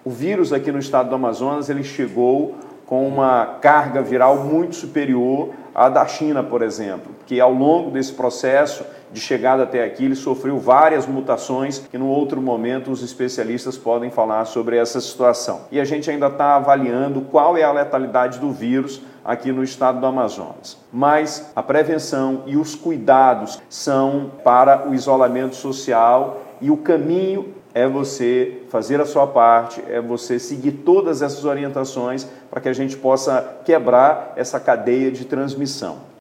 O vírus aqui no estado do Amazonas, ele chegou com uma carga viral muito superior à da China, por exemplo, que ao longo desse processo de chegada até aqui, ele sofreu várias mutações que no outro momento os especialistas podem falar sobre essa situação. E a gente ainda está avaliando qual é a letalidade do vírus aqui no estado do Amazonas. Mas a prevenção e os cuidados são para o isolamento social e o caminho é você fazer a sua parte, é você seguir todas essas orientações para que a gente possa quebrar essa cadeia de transmissão.